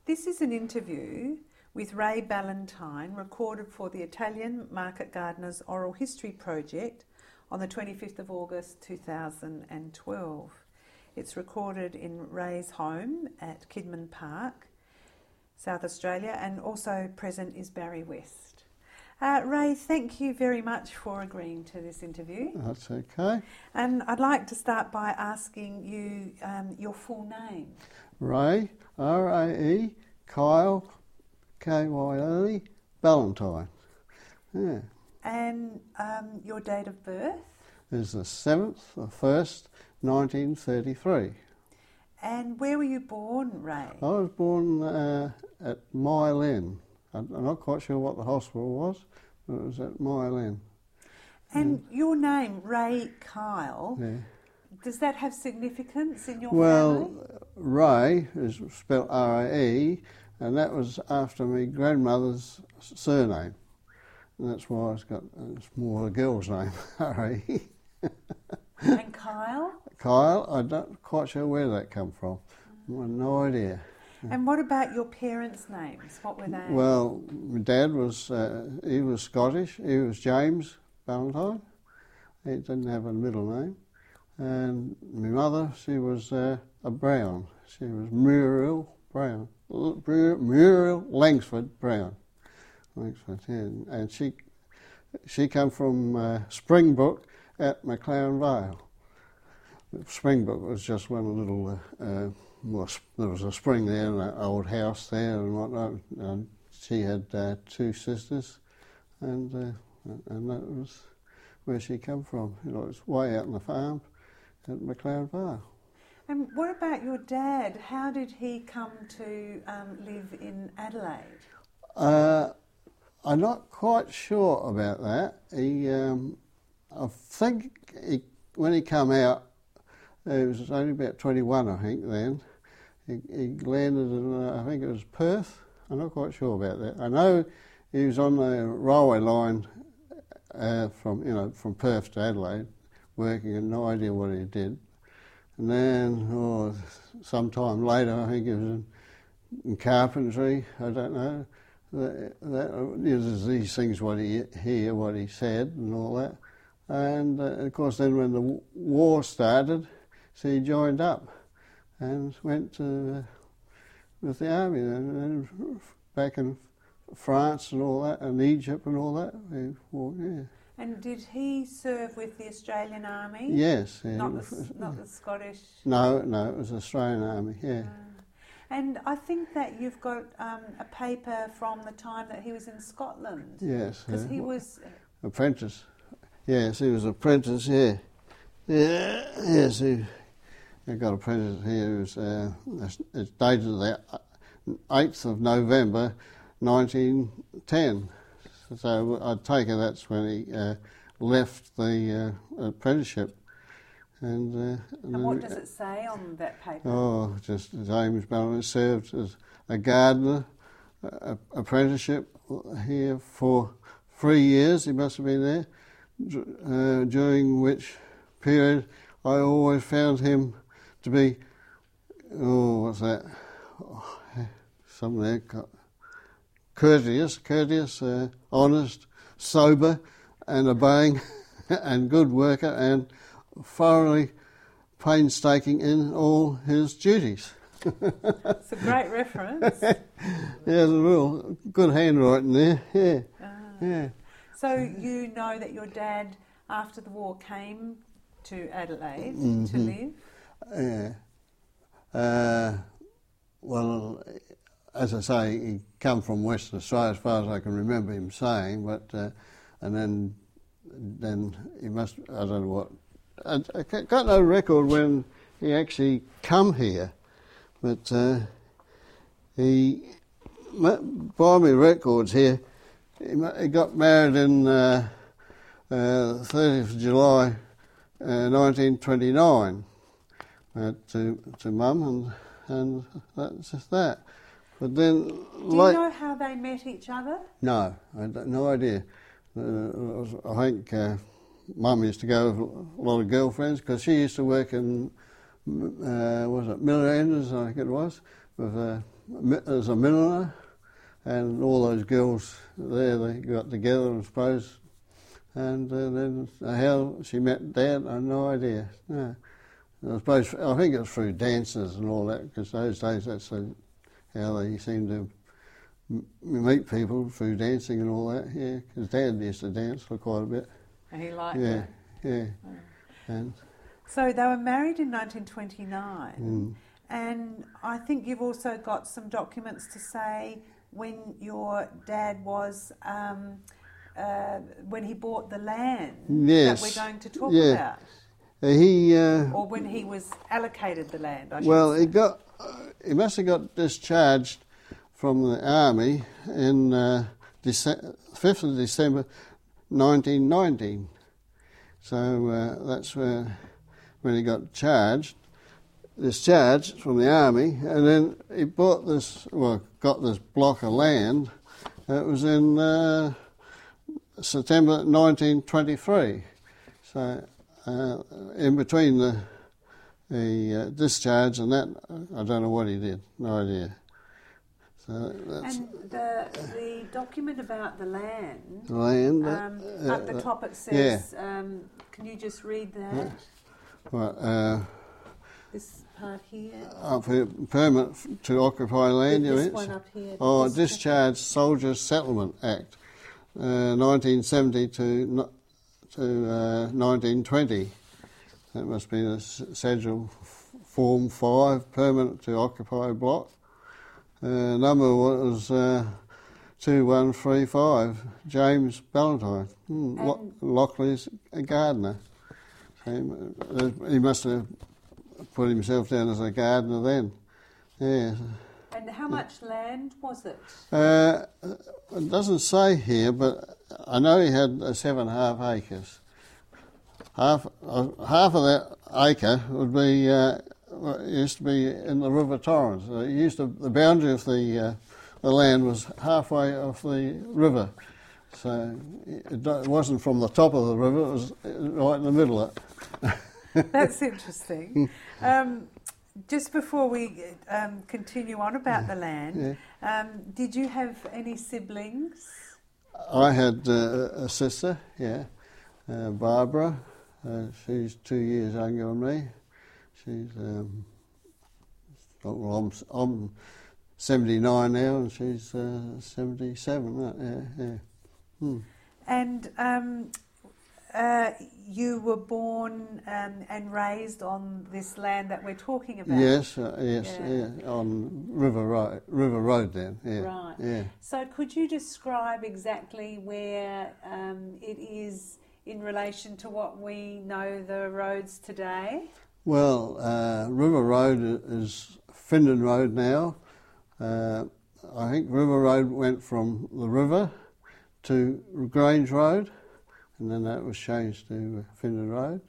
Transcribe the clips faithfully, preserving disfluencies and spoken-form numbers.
This is an interview with Ray Ballantyne recorded for the Italian Market Gardeners Oral History Project on the twenty-fifth of August two thousand twelve. It's recorded in Ray's home at Kidman Park, South Australia, and also present is Barry West. Uh, Ray, thank you very much for agreeing to this interview. That's okay. And I'd like to start by asking you um, your full name. Ray, R A E, Kyle, K Y L E, Ballantyne. Yeah. And um, your date of birth? Is the seventh of first, nineteen thirty-three. And where were you born, Ray? I was born uh, at Mile End. I'm not quite sure what the hospital was, but it was at Mile End. And yeah. Your name, Ray Kyle, yeah. Does that have significance in your well, family? Well, Ray is spelled R A E, and that was after my grandmother's surname. And that's why it's got, it's more a girl's name, R A E. And Kyle? Kyle, I'm not quite sure where that come from. Mm. I have no idea. And what about your parents' names? What were they? Well, my dad was, uh, he was Scottish. He was James Ballantyne. He didn't have a middle name. And my mother, she was uh, a Brown. She was Muriel Brown. Muriel Langsford Brown. Langsford, yeah. And she she came from uh, Springbrook at McLaren Vale. Springbrook was just one little, uh, uh, well, there was a spring there and an old house there and whatnot. And she had uh, two sisters, and uh, and that was where she came from. You know, it was way out on the farm at McLaren Vale. And what about your dad? How did he come to um, live in Adelaide? Uh, I'm not quite sure about that. He, um, I think he, when he came out, he was only about twenty-one, I think, then. He, he landed in, uh, I think it was Perth. I'm not quite sure about that. I know he was on the railway line uh, from, you know, from Perth to Adelaide, working, and no idea what he did. And then, oh, sometime later, I think he was in, in carpentry, I don't know. That, that, there's these things, what he hear, what he said, and all that. And uh, of course, then when the war started, so he joined up and went to, uh, with the army, and then back in France and all that, and Egypt and all that. He, well, yeah. And did he serve with the Australian Army? Yes. Yeah. Not the, not the Scottish? No, no, it was the Australian Army, yeah. Uh, and I think that you've got um, a paper from the time that he was in Scotland. Yes. Because uh, he was... Apprentice. Yes, he was apprentice here. Yeah, yes, he, he got apprentice here. It was uh, it's dated the eighth of November, nineteen ten. So I take it that's when he uh, left the uh, apprenticeship. And, uh, and, and what does it say on that paper? Oh, just James Ballantyne served as a gardener uh, apprenticeship here for three years. He must have been there, uh, during which period I always found him to be, oh, what's that? Oh, something there. Courteous, courteous, uh, honest, sober, and obeying, and good worker, and thoroughly painstaking in all his duties. It's a great reference. Yeah, there's a real good handwriting there. Yeah, ah. yeah. So you know that your dad, after the war, came to Adelaide mm-hmm. to live. Yeah. Uh, well. As I say, he come from Western Australia, as far as I can remember him saying, but uh, and then then he must, I don't know what, I, I got no record when he actually come here, but uh, he, by my records here, he, he got married in uh, uh, thirtieth of July uh, nineteen twenty-nine uh, to to Mum, and and that's just that. But then, do like, you know how they met each other? No, I had no idea. Uh, I think uh, Mum used to go with a lot of girlfriends because she used to work in uh, was it Miller Enders, I think it was, with a, as a milliner, and all those girls there, they got together, I suppose, and uh, then how she met Dad, I have no idea. No. I suppose, I think it was through dances and all that, because those days that's a, how they seemed to m- meet people, through dancing and all that, yeah, because Dad used to dance for quite a bit. And he liked yeah, it. Yeah, Oh. and So they were married in nineteen twenty-nine, mm, and I think you've also got some documents to say when your dad was, um, uh, when he bought the land yes, that we're going to talk yeah. about. Uh, he uh, Or when he was allocated the land, I should well, say. he got uh, he must have got discharged from the army in uh, Dece- fifth of December nineteen nineteen. So uh, that's where when he got charged, discharged from the army, and then he bought this, well, got this block of land. It was in uh, September nineteen twenty-three. So uh, in between the the uh, discharge and that, I don't know what he did. No idea. So that's And the, the document about the land, the land. um, uh, at the uh, top it says, um, can you just read that? Well, uh, This part here? up here, permit to occupy land. you this mean? one up here. Oh, This- Discharge Soldiers Settlement Act, uh, nineteen seventy to no- to uh, nineteen twenty. That must be the s- schedule f- form five, permanent to occupy block. Uh, number was uh, two one three five. James Ballantyne, hmm, Lo- And- Lockley's a gardener. So he, uh, he must have put himself down as a gardener then. Yeah. And how much land was it? Uh, it doesn't say here, but I know he had uh, seven and a half acres. Half uh, half of that acre would be uh, used to be in the River Torrens. Uh, it used to, the boundary of the uh, the land was halfway off the river, so it, do- it wasn't from the top of the river. It was right in the middle of it. That's interesting. Um, just before we um, continue on about the land, um, did you have any siblings? I had uh, a sister, yeah, uh, Barbara. Uh, she's two years younger than me. She's um, well, I'm, I'm seventy-nine now, and she's uh, seventy-seven. Right? Yeah, yeah. Hmm. And um, uh, you were born um, and raised on this land that we're talking about? Yes, uh, yes, Yeah. yeah. On River Road, River Road. Then, yeah, Right. yeah. So could you describe exactly where um, it is in relation to what we know the roads today? Well, uh, River Road i- is Findon Road now. Uh, I think River Road went from the river to Grange Road, and then that was changed to Findon Road.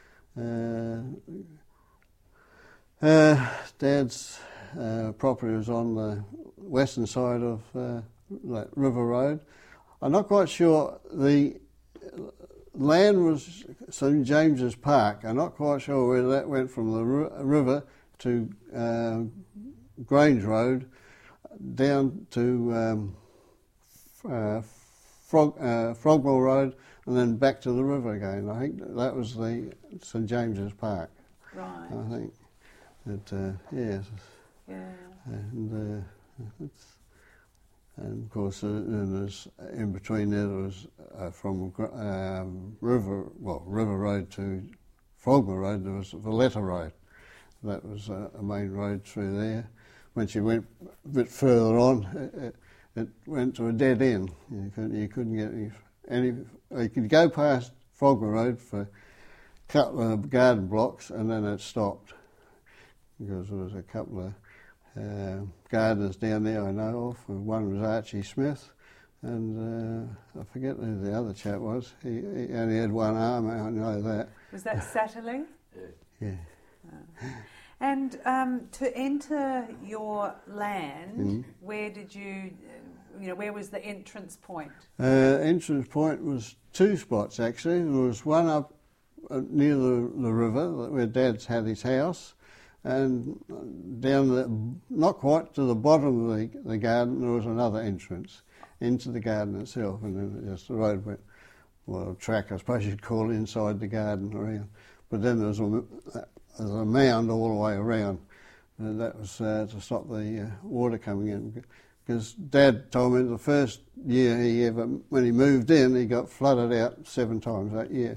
Uh, uh, Dad's uh, property was on the western side of uh, like River Road. I'm not quite sure. The land was Saint James's Park. I'm not quite sure where that went from the ri- river to uh, Grange Road down to um, f- uh, Frog, uh, Frogwell Road and then back to the river again. I think that was the Saint James's Park. Right. I think. That, uh, yes. Yeah. And, uh, it's, and of course, uh, and there's, in between there, there was uh, from Gr- um, River, well, River Road to Frogmore Road, there was Valletta Road. That was uh, a main road through there. Once you went a bit further on, it, it, it went to a dead end. You couldn't, you couldn't get any, any. You could go past Frogmore Road for a couple of garden blocks, and then it stopped because there was a couple of uh, gardeners down there I know of. One was Archie Smith, and uh, I forget who the other chap was. He, he only had one arm, I know that. Was that Satterley? Yeah. Oh. And um, to enter your land, Mhm. where did you, uh, you know, where was the entrance point? Uh, entrance point was two spots actually. There was one up uh, near the, the river where Dad's had his house, and down the, not quite to the bottom of the, the garden, there was another entrance into the garden itself, and then just the road went, well, a track I suppose you'd call it, inside the garden around. But then there was a, there was a mound all the way around, and that was uh, to stop the uh, water coming in. Because Dad told me the first year he ever, when he moved in, he got flooded out seven times that year.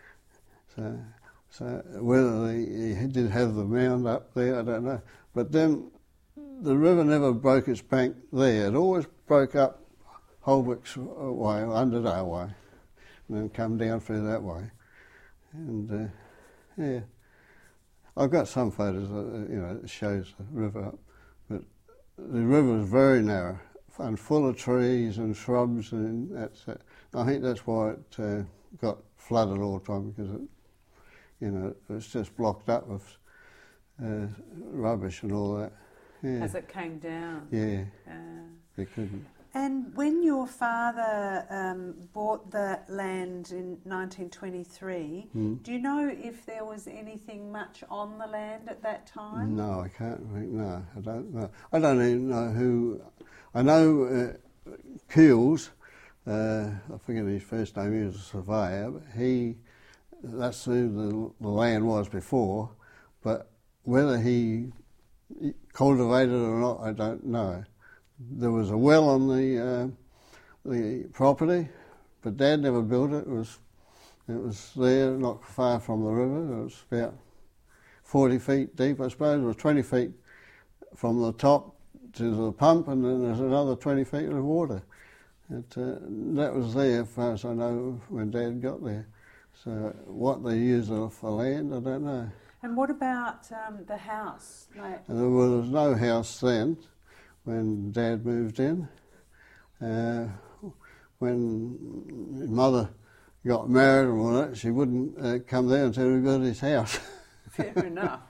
So, so whether he, he did have the mound up there, I don't know. But then the river never broke its bank there. It always broke up Holbrook's way, Underdale way, and then come down through that way. And uh, yeah, I've got some photos that you know that shows the river up, but the river was very narrow and full of trees and shrubs, and that's it. I think that's why it uh, got flooded all the time, because it, you know, it was just blocked up with uh, rubbish and all that. Yeah. As it came down. Yeah, Uh, they couldn't. and when your father um, bought the land in nineteen twenty-three, Mm. do you know if there was anything much on the land at that time? No, I can't think. No, I don't know. I don't even know who. I know uh, Keels. Uh, I forget his first name. He was a surveyor. But he, that's who the, the land was before. But whether he cultivated it or not, I don't know. There was a well on the uh, the property, but Dad never built it. It was it was there, not far from the river. It was about forty feet deep, I suppose. It was twenty feet from the top to the pump, and then there's another twenty feet of water. It, uh, that was there, as far as I know, when Dad got there. So what they used it for land, I don't know. And what about um, the house? Like, And there was no house then when Dad moved in. Uh, when his mother got married and all that, she wouldn't uh, come there until we got his house. fair enough.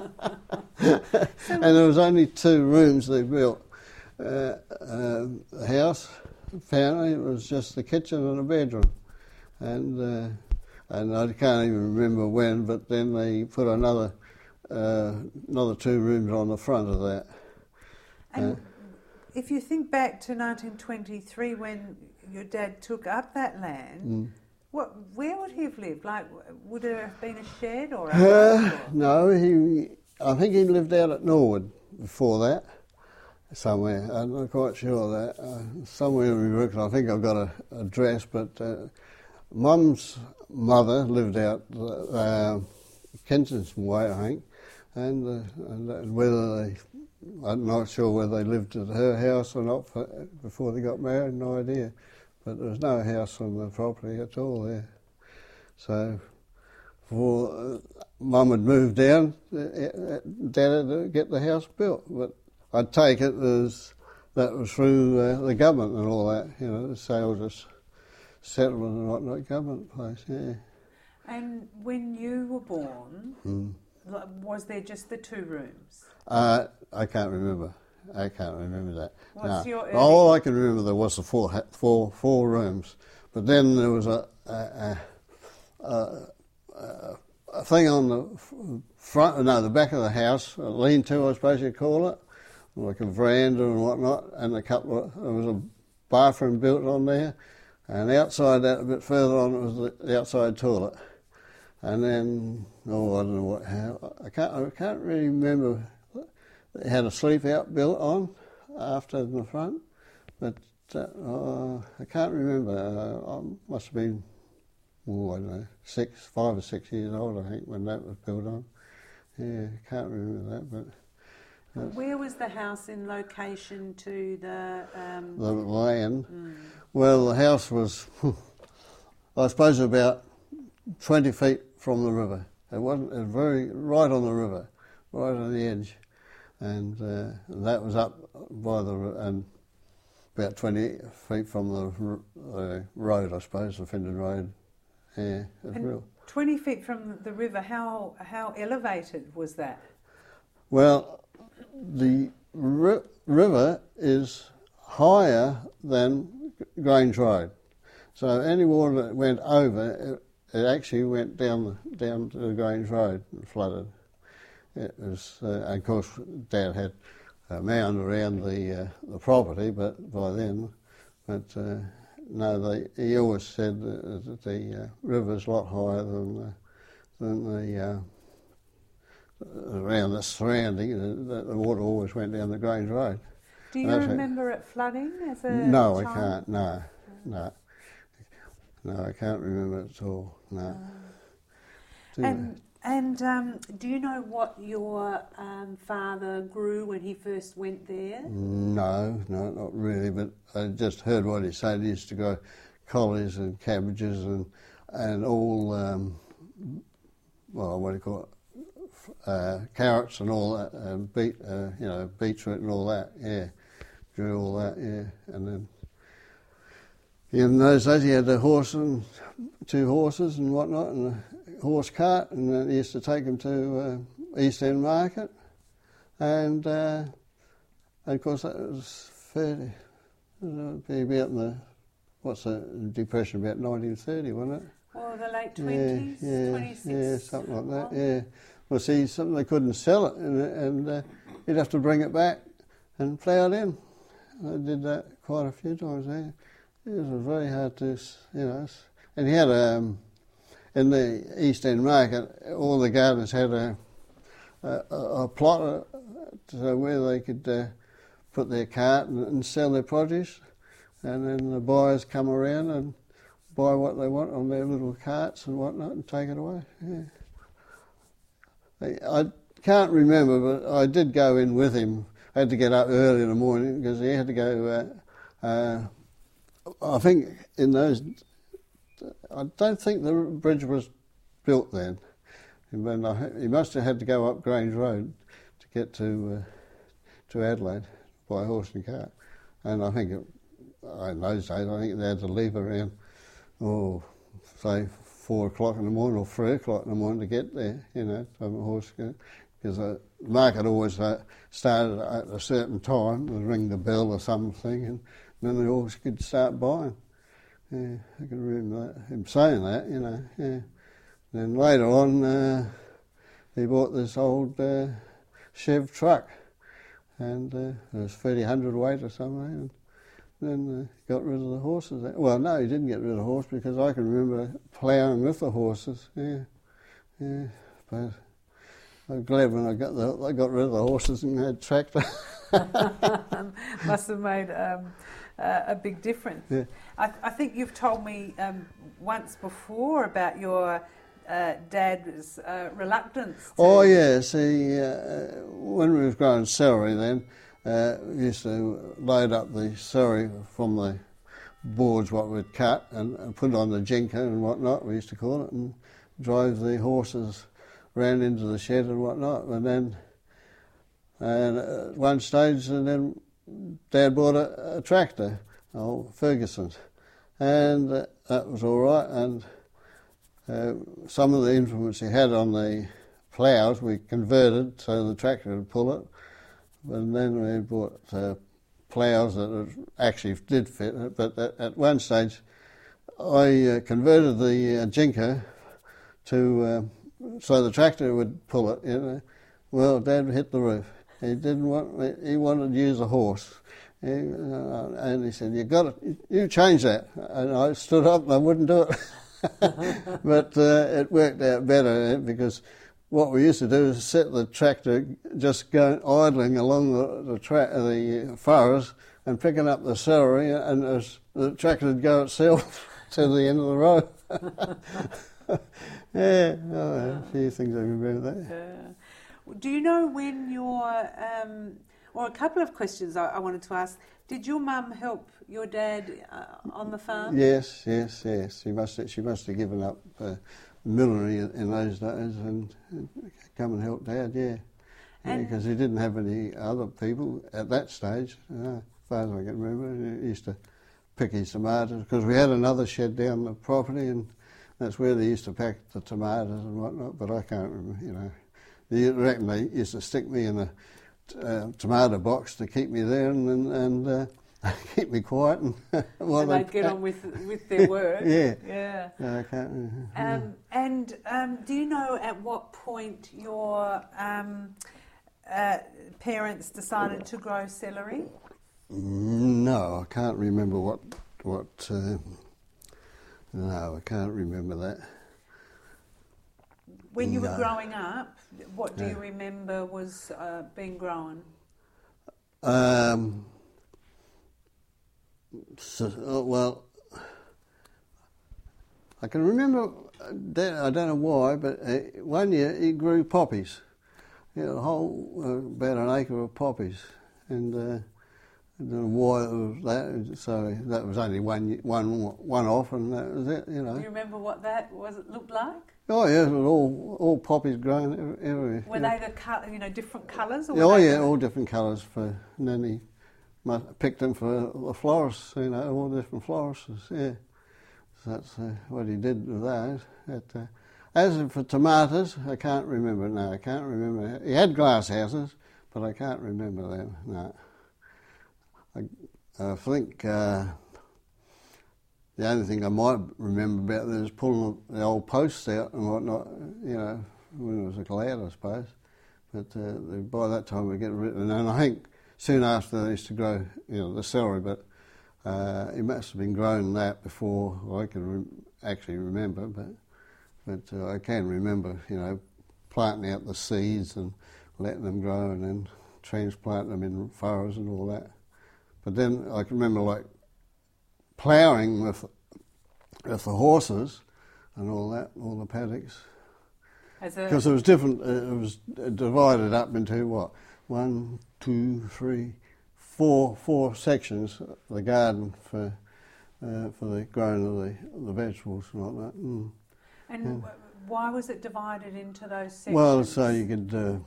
And there was only two rooms they built. Uh, uh, the house, apparently, it was just the kitchen and a bedroom. And uh, and I can't even remember when, but then they put another uh, another two rooms on the front of that. And Uh, if you think back to nineteen twenty-three, when your dad took up that land, Mm. what, where would he have lived? Like, would there have been a shed or a Uh, house? Or? no, he. I think he lived out at Norwood before that, somewhere. I'm not quite sure of that. Uh, somewhere in Rooks, I think I've got a address, but uh, Mum's mother lived out uh, Kensington way, I think, and, uh, and whether they, I'm not sure whether they lived at her house or not for, before they got married, no idea. But there was no house on the property at all there. So, before uh, Mum had moved down, uh, Dad had to get the house built. But I'd take it as that was through uh, the government and all that, you know, the sales settlement and whatnot, government place, yeah. And when you were born, Mm. like, was there just the two rooms? Uh, I can't remember. I can't remember that. What's no. your early- All I can remember there was the four ha- four four rooms, but then there was a a, a, a, a thing on the f- front, no, the back of the house, a lean-to, I suppose you'd call it, like a veranda and whatnot, and a couple of, there was a bathroom built on there, and outside that, a bit further on, it was the, the outside toilet. And then, oh, I don't know what, how, I can't, I can't really remember. They had a sleep out built on after in the front, but uh, oh, I can't remember. Uh, I must have been, oh, I don't know, six, five or six years old, I think, when that was built on. Yeah, I can't remember that, but... Uh, Where was the house in location to the... Um, the land. mm. Well, the house was, I suppose, about twenty feet from the river. It wasn't, it was very, right on the river, right on the edge. And uh, that was up by the, and about twenty feet from the uh, road, I suppose, the Findon Road. Yeah, it's And real. twenty feet from the river, how how elevated was that? Well, the ri- river is higher than Grange Road. So any water that went over, it, it actually went down the, down to the Grange Road and flooded. it was, uh, and of course, Dad had a mound around the uh, the property, but by then, but uh, no, they, he always said that the uh, river's a lot higher than the, than the uh, around the surrounding. The, the water always went down the Grange Road. Do you remember it flooding as a No, child? I can't. No, no, no, I can't remember it at all. No. Uh, and and um, do you know what your um, father grew when he first went there? No, no, not really. But I just heard what he said. He used to grow collies and cabbages and and all. Um, well, what do you call it? Uh, carrots and all that, uh, beet, uh, you know, beetroot and all that. Yeah. Grew all that, yeah, and then in those days he had a horse and two horses and whatnot, and a horse cart, and then he used to take them to uh, East End Market, and, uh, and of course that was fairly, it be about in the, what's the depression, about nineteen thirty, wasn't it? Well, the late twenties, yeah, yeah, twenty-six. Yeah, something like that, yeah. Well, see, something they couldn't sell it, and, and uh, you'd have to bring it back and plough it in. I did that quite a few times there. It was very hard to, you know. And he had a, um, in the East End Market, all the gardeners had a a, a plot uh, where they could uh, put their cart and, and sell their produce, and then the buyers come around and buy what they want on their little carts and whatnot and take it away. Yeah. I, I can't remember, but I did go in with him. I had to get up early in the morning because he had to go, uh, uh, I think in those, I don't think the bridge was built then. And I, he must have had to go up Grange Road to get to uh, to Adelaide by horse and cart. And I think it, in those days, I think they had to leave around, oh, say four o'clock in the morning or three o'clock in the morning to get there, you know, to have a horse cart. Because the market always uh, started at a certain time, they'd ring the bell or something, and then the horse could start buying. Yeah, I can remember that, him saying that, you know. Yeah. Then later on, uh, he bought this old uh, Chev truck, and uh, it was thirty hundred weight or something, and then uh, got rid of the horses. Well, no, he didn't get rid of the horse because I can remember ploughing with the horses. Yeah, yeah, but I'm glad when I got the I got rid of the horses and had tractor. Must have made um, uh, a big difference. Yeah. I, I think you've told me um, once before about your uh, dad's uh, reluctance. To Oh yeah, see, uh, when we was growing celery then, uh, we used to load up the celery from the boards what we'd cut and, and put it on the jinker and whatnot, we used to call it, and drive the horses round into the shed and whatnot. And then and at one stage, and then Dad bought a, a tractor, old Ferguson, and uh, that was all right. And uh, some of the influence he had on the ploughs we converted so the tractor would pull it. And then we bought uh, ploughs that actually did fit it. But at, at one stage, I uh, converted the uh, jinker to uh, so the tractor would pull it. You know. Well, Dad hit the roof. He didn't want. He wanted to use a horse, he, uh, and he said, "You got it. You change that." And I stood up and I wouldn't do it. But uh, it worked out better because what we used to do is set the tractor just going idling along the the, tra- the furrows and picking up the celery, and was, the tractor would go itself to the end of the road. Yeah, oh, a few things I remember that. Uh, do you know when your, um, well, a couple of questions I, I wanted to ask. Did your mum help your dad uh, on the farm? Yes, yes, yes. She must have, she must have given up uh, millinery in, in those days and, and come and help Dad, yeah. Because yeah, he didn't have any other people at that stage, uh, as far as I can remember. He used to pick his tomatoes, because we had another shed down the property, and that's where they used to pack the tomatoes and whatnot, but I can't remember, you know. They reckon they used to stick me in a uh, tomato box to keep me there and, and, and uh, keep me quiet and while and they they'd get on with with their work. yeah, yeah. No, I can't. Um, and um, do you know at what point your um, uh, parents decided to grow celery? No, I can't remember what what. Uh, no, I can't remember that. When you No. were growing up, what do Yeah. you remember was uh, being grown? Um, so, oh, well, I can remember, that, I don't know why, but uh, one year he grew poppies. He had a whole, uh, about an acre of poppies. And uh, I don't know why it was that, so that was only one, one, one off and that was it, you know. Do you remember what that was? It looked like? Oh yeah, it was all, all poppies grown ev- everywhere. Were yeah. they the col- you know different colours? Or Yeah, were oh they yeah, the- all different colours for, and then he mu- picked them for the florists, you know, all different florists, yeah. So that's uh, what he did with those. But, uh, as for tomatoes, I can't remember, no, I can't remember. He had glass houses, but I can't remember them, no. I, I think uh, the only thing I might remember about that is pulling the old posts out and whatnot, you know, when it was allowed, I suppose. But uh, by that time we get rid of it. And I think soon after they used to grow, you know, the celery, but uh, it must have been grown that before I can re- actually remember. But but uh, I can remember, you know, planting out the seeds and letting them grow and then transplanting them in furrows and all that. But then I can remember like ploughing with with the horses and all that, all the paddocks. Because it was different, uh, it was divided up into what, one, two, three, four, four sections of the garden for uh, for the growing of the, the vegetables and all that. Mm. And Yeah. w- why was it divided into those sections? Well, so you could uh,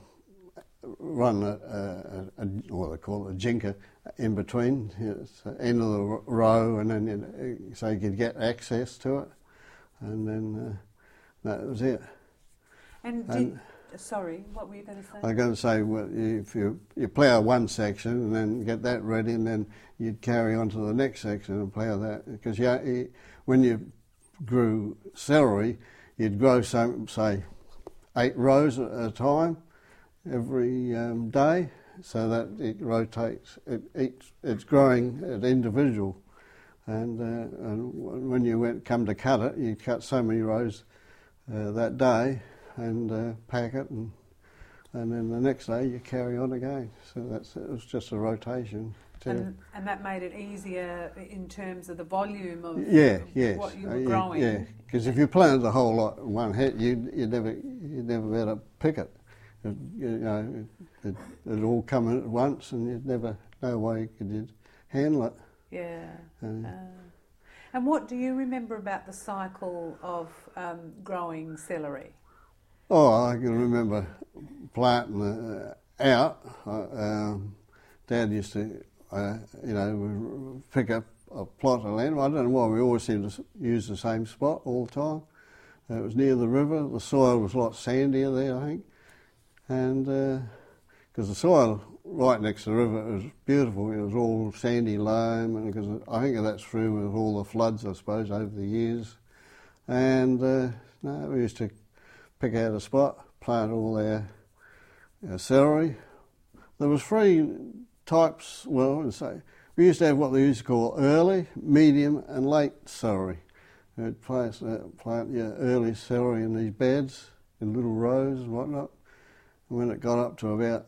run a, a, a, what they call it, a jinker in between, you know, it's the end of the r- row, and then you, so you could get access to it, and then uh, that was it. And did, and- sorry, what were you going to say? I was going to say, well, if you you plough one section and then get that ready, and then you'd carry on to the next section and plough that, because you, you, when you grew celery, you'd grow some, say, eight rows at a time every um, day, so that it rotates. It, it it's growing at individual, and uh, and when you went come to cut it, you cut so many rows uh, that day and uh, pack it, and and then the next day you carry on again. So that's it was just a rotation. To, And, and that made it easier in terms of the volume of yeah, of yes, what you uh, were yeah, growing. yeah. Because if you planted the whole lot in one hit, you you never you never be able to pick it. It, you know, it, it'd all come in at once, and you'd never know way you could handle it. Yeah. Uh, Uh, and what do you remember about the cycle of um, growing celery? Oh, I can remember planting uh, out. Uh, um, Dad used to, uh, you know, pick up a plot of land. I don't know why we always seemed to use the same spot all the time. Uh, it was near the river. The soil was a lot sandier there, I think. And because uh, the soil right next to the river was beautiful, it was all sandy loam, and because I think that's through with all the floods, I suppose, over the years. And uh, no, we used to pick out a spot, plant all our, our celery. There was three types. Well, say we used to have what they used to call early, medium, and late celery. We'd plant, uh, plant yeah, early celery in these beds in little rows and whatnot. When it got up to about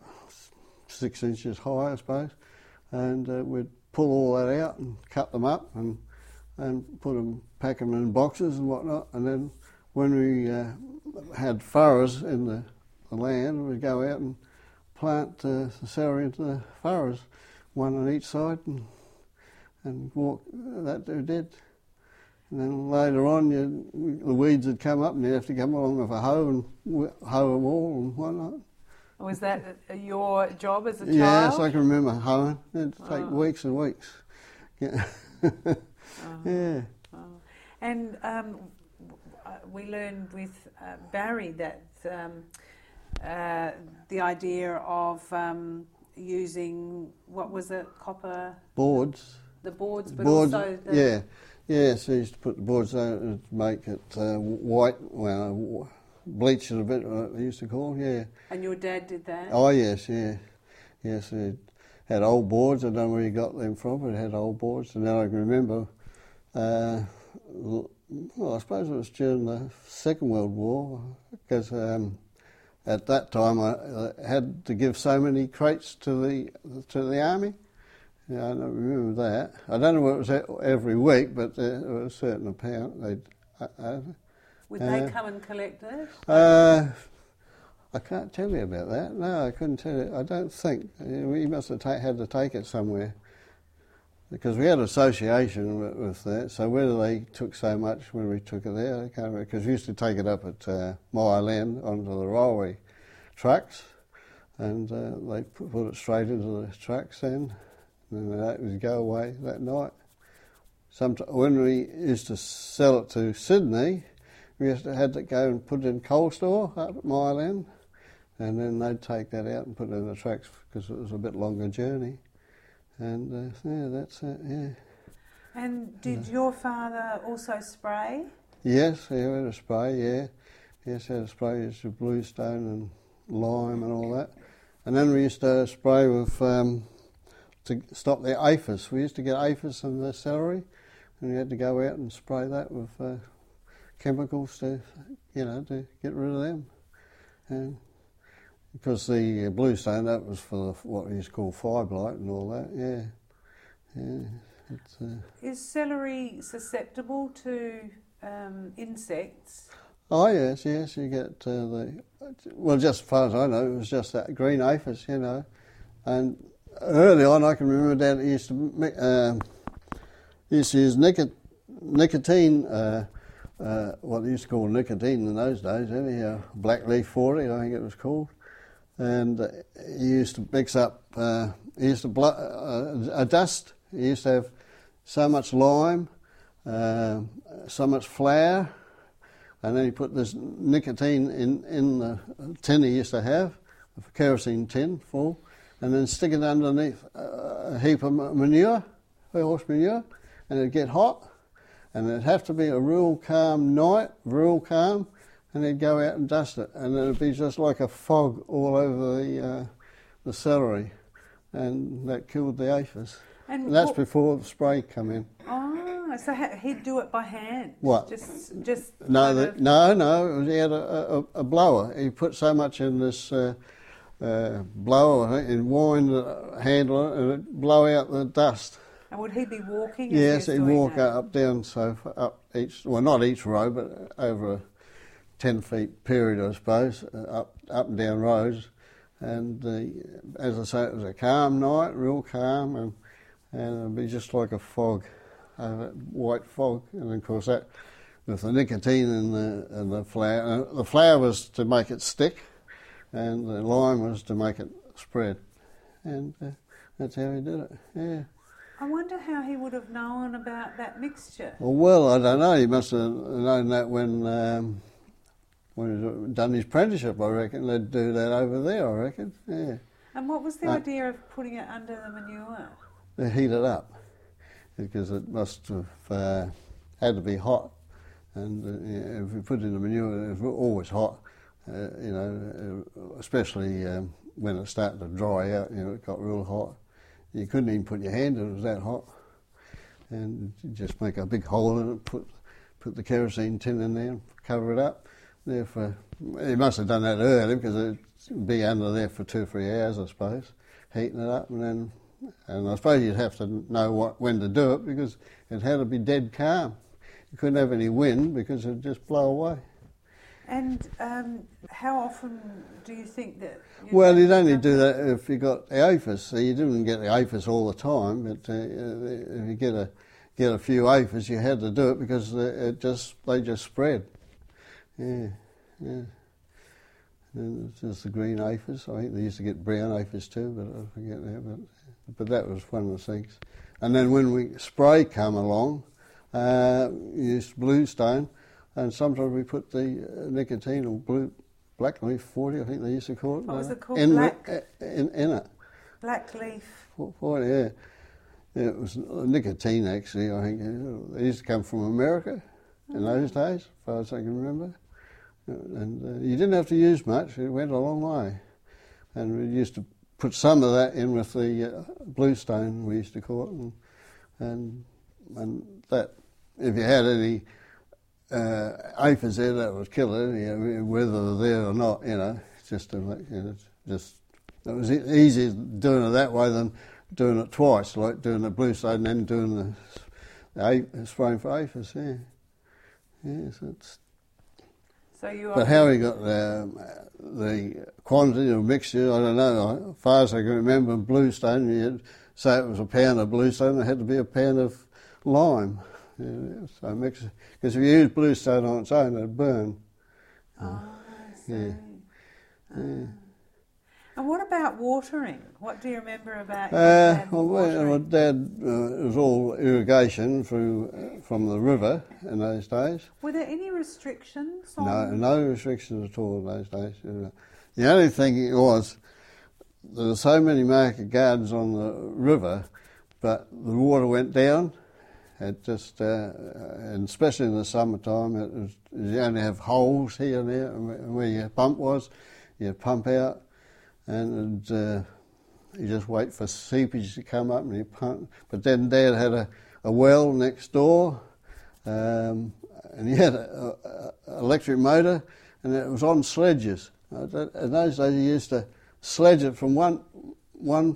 six inches high, I suppose, and uh, we'd pull all that out and cut them up and and put them, pack them in boxes and whatnot. And then when we uh, had furrows in the, the land, we'd go out and plant uh, the celery into the furrows, one on each side, and and walk. That we did. And then later on, you, the weeds would come up, and you'd have to come along with a hoe and hoe them all and whatnot. Was that your job as a child? Yes, I can remember hoeing. It'd take Oh. weeks and weeks. Yeah. Oh. yeah. Oh. And um, we learned with uh, Barry that um, uh, the idea of um, using, what was it, copper? Boards. The boards, but boards, also the... Yeah, yeah, so you used to put the boards on to make it uh, white, well, bleach it a bit, what they used to call, yeah. And your dad did that? Oh, yes, yeah. Yes, he had old boards. I don't know where he got them from, but he had old boards. And then I can remember, uh, well, I suppose it was during the Second World War, because um, at that time I, I had to give so many crates to the to the army. Yeah, I don't remember that. I don't know what it was every week, but uh, it was a certain amount. They'd, uh, uh, Would uh, they come and collect it? Uh, I can't tell you about that. No, I couldn't tell you. I don't think. We must have ta- had to take it somewhere. Because we had an association with, with that, so whether they took so much when we took it there, I can't remember. Because we used to take it up at uh, Mile End onto the railway trucks, and uh, they put, put it straight into the trucks then, and that would go away that night. Somet- when we used to sell it to Sydney, we used to had to go and put it in coal store up at Mile End, and then they'd take that out and put it in the trucks because it was a bit longer journey. And uh, yeah, that's it, yeah. And did your father also spray? Yes, he had a spray, yeah. Yes, he had a spray, used to bluestone and lime and all that. And then we used to spray with, um, to stop the aphis. We used to get aphis in the celery, and we had to go out and spray that with uh, chemicals to, you know, to get rid of them. And because the uh, bluestone, that was for the, what we used to call fire blight and all that, yeah. yeah it's, uh, Is celery susceptible to um, insects? Oh, yes, yes, you get uh, the... Well, just as far as I know, it was just that green aphis, you know. And early on, I can remember Dad used to, uh, used to use nicot- nicotine, uh, uh, what they used to call nicotine in those days, anyhow, Black Leaf forty, I think it was called. And uh, he used to mix up, uh, he used to blow uh, a dust, he used to have so much lime, uh, so much flour, and then he put this nicotine in, in the tin he used to have, a kerosene tin full, and then stick it underneath a heap of manure, horse manure, and it'd get hot, and it'd have to be a real calm night, real calm, and they'd go out and dust it, and it'd be just like a fog all over the uh, the celery, and that killed the aphis. And, and that's what, before the spray come in. Oh, so he'd do it by hand? What? Just, just no, the, no, no. He had a, a, a blower. He put so much in this uh, uh, blower and wind the handle, and it'd blow out the dust. And would he be walking? Yes, he he'd walk that? up, down, so up each. Well, not each row, but over a ten feet period, I suppose, uh, up up and down roads. And uh, as I say, it was a calm night, real calm, and, and it'd be just like a fog, uh, white fog. And of course, that with the nicotine and the and the flour, uh, the flour was to make it stick, and the lime was to make it spread, and uh, that's how he did it. Yeah. I wonder how he would have known about that mixture. Well, well, I don't know. He must have known that when. Um, When he'd done his apprenticeship, I reckon they'd do that over there, I reckon, yeah. And what was the uh, idea of putting it under the manure? They heat it up, because it must have uh, had to be hot. And uh, yeah, if we put in the manure, it was always hot, uh, you know, especially um, when it started to dry out, you know, it got real hot. You couldn't even put your hand in it, it was that hot. And you just make a big hole in it, put, put the kerosene tin in there, cover it up. There for, he must have done that early because it'd be under there for two or three hours, I suppose, heating it up, and then, and I suppose you'd have to know what when to do it because it had to be dead calm. You couldn't have any wind because it'd just blow away. And um, how often do you think that? Well, you'd only do that if you got the aphis. So you didn't get the aphis all the time, but uh, if you get a get a few aphis, you had to do it because it just they just spread. Yeah, yeah. And it's just the green aphis. I think they used to get brown aphis too, but I forget that. But but that was one of the things. And then when we spray come along, uh, we used bluestone, and sometimes we put the uh, nicotine or blue black leaf forty. I think they used to call it. What was uh, it called? in, Black. in, in it, Blackleaf. Forty, yeah. Yeah, it was nicotine, actually, I think. It used to come from America in those days, as far as I can remember. And uh, you didn't have to use much, it went a long way. And we used to put some of that in with the uh, bluestone, we used to call it. And, and, and that, if you had any uh, aphids there, that would kill it, you know, whether they're there or not, you know. Just, to, you know, just it was easier doing it that way than doing it twice, like doing the bluestone and then doing the, the spraying for aphids, yeah. Yes, it's. So you but how he got um, the quantity or mixture, I don't know. As far as I can remember, bluestone, you'd say it was a pound of bluestone, it had to be a pound of lime. Yeah, so mix, because if you use bluestone on its own, it'd burn. Oh, I see. Yeah. Uh, Yeah. And what about watering? What do you remember about your Uh, dad well, watering? my dad, uh, it was all irrigation through uh, from the river in those days. Were there any restrictions No, on... no restrictions at all in those days. The only thing was, there were so many market gardens on the river, but the water went down. It just, uh, and especially in the summertime, it was, you only have holes here and there, and where your pump was, you pump out, and uh, you just wait for seepage to come up and you pump. But then Dad had a, a well next door, um, and he had an electric motor, and it was on sledges. In those days, he used to sledge it from one one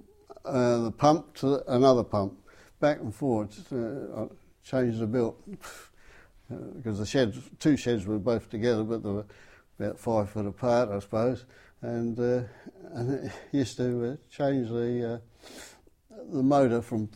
uh, the pump to another pump, back and forth, uh, change the built, uh, because the sheds, two sheds were both together, but they were about five foot apart, I suppose. And, uh, and he used to uh, change the uh, the motor from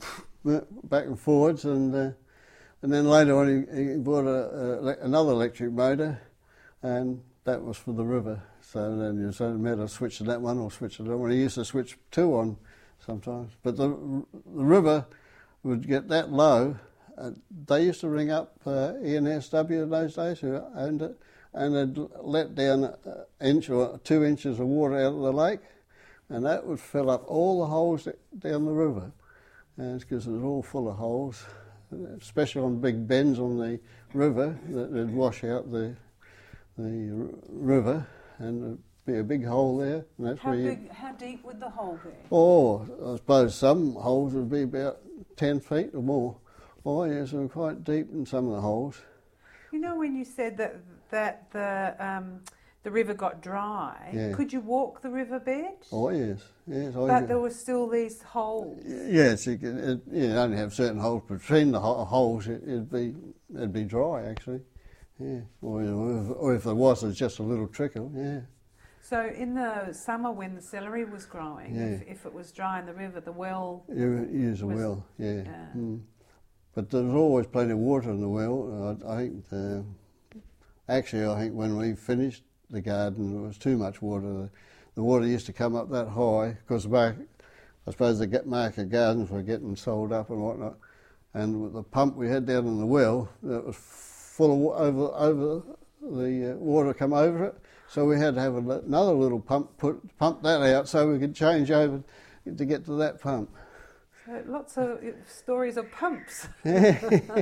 back and forwards, and uh, and then later on he, he bought a, a, another electric motor, and that was for the river. So then you sort of matter of switching that one or switching that one. He used to switch two on sometimes, but the the river would get that low. Uh, they used to ring up uh, E N S W in those days, who owned it, and they'd let down an inch or two inches of water out of the lake, and that would fill up all the holes down the river. And it's because it was all full of holes, especially on big bends on the river, that would wash out the the r- river, and there'd be a big hole there. And that's How where you, big? How deep would the hole be? oh, I suppose some holes would be about ten feet or more. Oh yes, they were quite deep in some of the holes. You know, when you said that that the um, the river got dry, Yeah. could you walk the riverbed? Oh yes, yes. I But there were still these holes. Yes, you can. It, you only have certain holes between the ho- holes. It, it'd be it'd be dry actually. Yeah, or, or, if, or if there was, it's just a little trickle. Yeah. So in the summer when the celery was growing, Yeah. if, if it was dry in the river, the well... You use a Was- well. Yeah. yeah. Mm. But there was always plenty of water in the well. I, I think. Uh, actually, I think when we finished the garden, there was too much water. The, the water used to come up that high because back, I suppose the market gardens were getting sold up and whatnot. And with the pump we had down in the well, it was full of wa- over over the uh, water come over it. So we had to have a, another little pump put pump that out so we could change over to get to that pump. So lots of uh, stories of pumps. Yeah.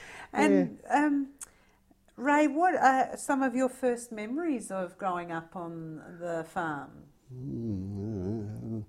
And um, Ray, what are some of your first memories of growing up on the farm? Mm,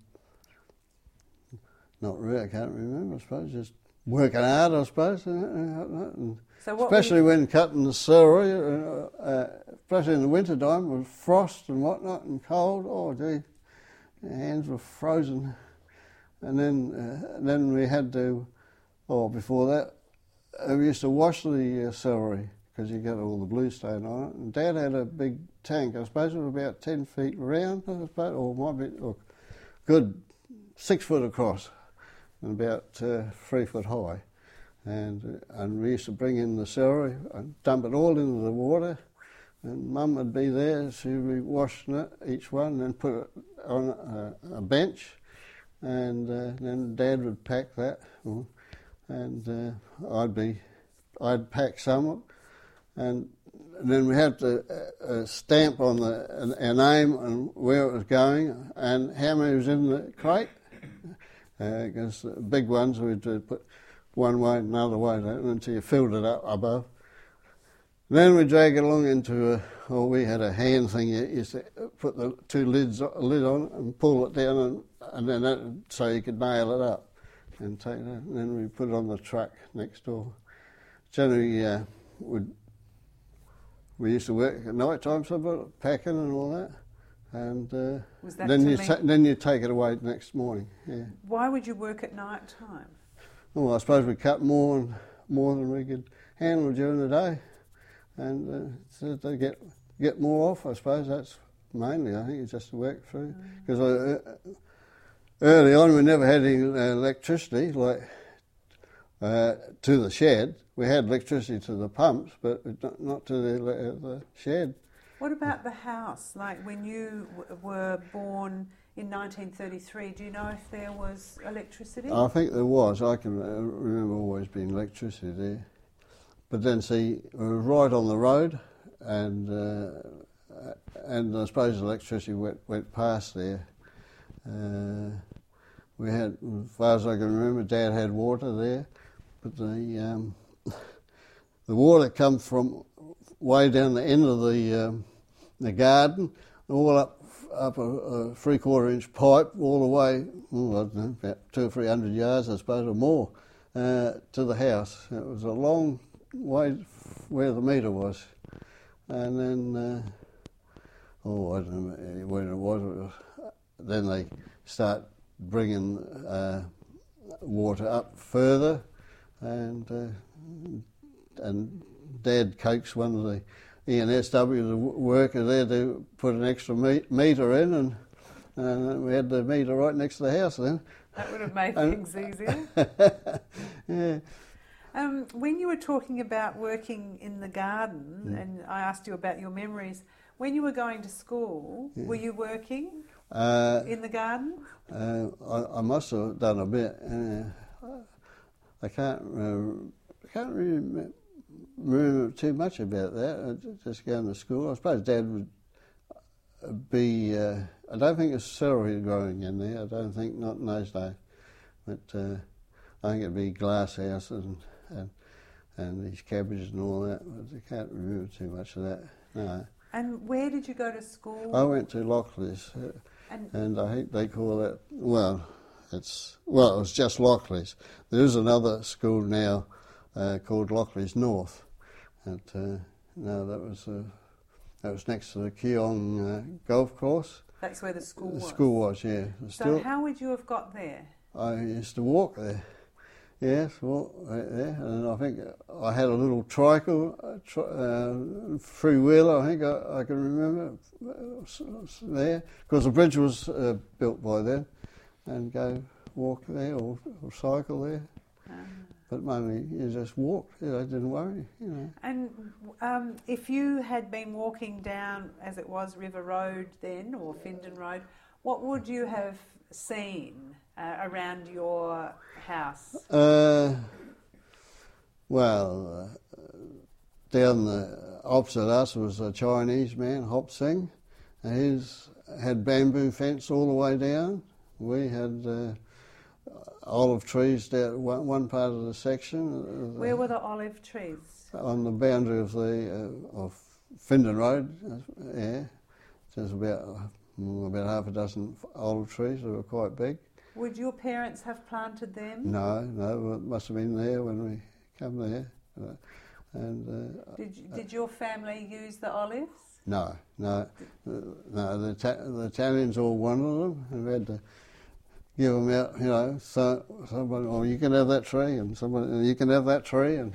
not really, I can't remember, I suppose. Just working hard, I suppose. And So what especially were you, when cutting the celery, uh, uh, especially in the winter time with frost and whatnot and cold. Oh, gee, your hands were frozen. And then, uh, and then we had to, oh, before that, uh, we used to wash the uh, celery because you got all the bluestone on it. And Dad had a big tank, I suppose it was about ten feet round, I suppose, or might be, or good six foot across and about uh, three foot high. And uh, and we used to bring in the celery and dump it all into the water. And Mum would be there, she'd be washing it, each one, and then put it on a, a bench. And uh, then Dad would pack that, and uh, I'd be, I'd pack some, and and then we had to uh, uh, stamp on the our name and where it was going and how many was in the crate. Because uh, the big ones we'd uh, put one way and another way until you filled it up above. Then we drag it along into a, oh, we had a hand thing. You used to put the two lids lid on and pull it down, and, and then that, so you could nail it up and take it out. And then we put it on the truck next door. Generally, uh, would we used to work at night time, so packing and all that. And uh, Was that then to you make- ta- then you take it away the next morning. Yeah. Why would you work at night time? Well, I suppose we cut more and more than we could handle during the day, and uh, so to get get more off. I suppose that's mainly. I think it's just to work through. Because mm. uh, early on we never had any uh, electricity, like uh, to the shed. We had electricity to the pumps, but not, not to the, uh, the shed. What about the house? Like when you w- were born in nineteen thirty-three, do you know if there was electricity? I think there was. I can uh, remember always being electricity there. But then, see, we were right on the road, and uh, and I suppose electricity went, went past there. Uh, we had, as far as I can remember, Dad had water there, but the um, the water come from way down the end of the um, the garden, all up up a, a three quarter inch pipe all the way, oh, I don't know, about two or three hundred yards, I suppose, or more, uh, to the house. It was a long way where the meter was, and then uh, oh, I don't know when it was. It was then they start bringing uh, water up further, and uh, and Dad coaxed one of the E N S W, the worker there, to put an extra meet, meter in, and, and we had the meter right next to the house then. That would have made and, things easier. Yeah. Um, when you were talking about working in the garden, Yeah. and I asked you about your memories, when you were going to school, Yeah. were you working Uh, in the garden? uh, I, I must have done a bit. Uh, I can't, uh, I can't really remember too much about that. Just going to school. I suppose Dad would be. Uh, I don't think it's celery growing in there. I don't think, not in those days. But uh, I think it'd be glass houses and, and and these cabbages and all that. But I can't remember too much of that. No. And where did you go to school? I went to Lochley's, uh, And and I think they call that. Well, it's well, it was just Lochley's. There is another school now uh, called Lochley's North. And uh, no, that was uh, that was next to the Keong uh, golf course. that's where the school The was? school was, yeah. So Still, how would you have got there? I used to walk there. Yes, walk right there, and I think I had a little tricycle, uh, tri- uh, free wheeler. I think I, I can remember uh, there because the bridge was uh, built by then, and go walk there or, or cycle there. Um, But mainly you just walked. You know, didn't worry. You know. And um, if you had been walking down, as it was, River Road then, or Findon Road, what would you have seen uh, around your house? Uh, well, uh, down the opposite us was a Chinese man, Hop Sing, and his had bamboo fence all the way down. We had uh, olive trees down one, one part of the section. Uh, Where were the olive trees? On the boundary of the uh, of Findon Road, uh, yeah. There's about uh, about half a dozen olive trees that were quite big. Would your parents have planted them? No, no, it must have been there when we come there. Uh, and uh, Did you, did your family use the olives? no, no, uh, no. The, ta- the Italians all wanted them, and we had to give them out. You know, so somebody, oh, you can have that tree, and somebody, you can have that tree, and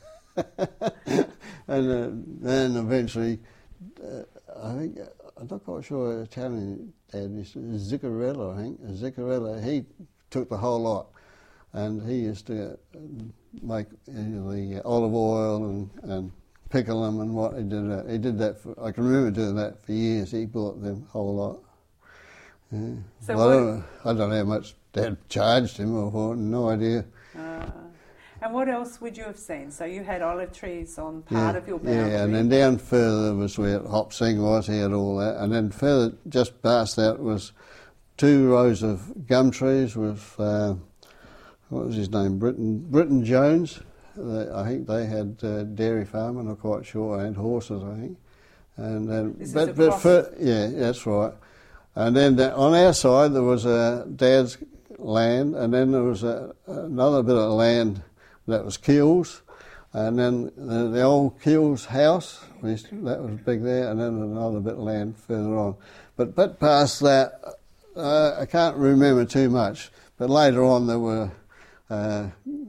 and uh, then eventually, uh, I think I'm not quite sure Italian dad used to, Ziccarello, I think Ziccarello. He took the whole lot, and he used to make you know, the olive oil and, and pickle them and what he did. That. He did that. For, I can remember doing that for years. He bought them whole lot. Yeah. So Well, I, what- don't know, I don't know how much Dad charged him or what. No idea. Uh, And what else would you have seen? So you had olive trees on part yeah, of your boundary. Yeah, and then down further was where Hop Sing was, he had all that. And then further, just past that was two rows of gum trees with, uh, what was his name, Britton, Britton Jones. They, I think they had uh, dairy farm, I'm not quite sure, and horses, I think. And then, this but, is but for, yeah, that's right. And then the, on our side there was a Dad's land, and then there was a, another bit of land that was Keel's, and then the, the old Keel's house, we used to, that was big there, and then another bit of land further on. But but past that, uh, I can't remember too much. But later on there were. Uh,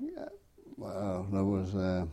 Well, there was uh,